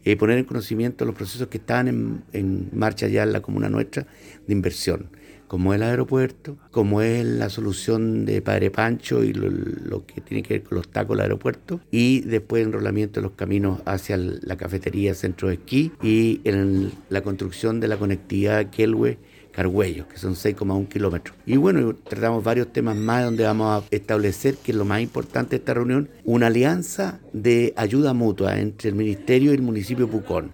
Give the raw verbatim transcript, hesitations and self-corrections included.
eh, poner en conocimiento los procesos que están en, en marcha ya en la comuna nuestra de inversión, como es el aeropuerto, como es la solución de Padre Pancho y lo, lo que tiene que ver con los tacos del aeropuerto, y después el enrolamiento de los caminos hacia la cafetería, centro de esquí, y en la construcción de la conectividad Kelwe Cargüello, que son seis coma uno kilómetros. Y bueno, tratamos varios temas más donde vamos a establecer, que es lo más importante de esta reunión, una alianza de ayuda mutua entre el Ministerio y el municipio de Pucón.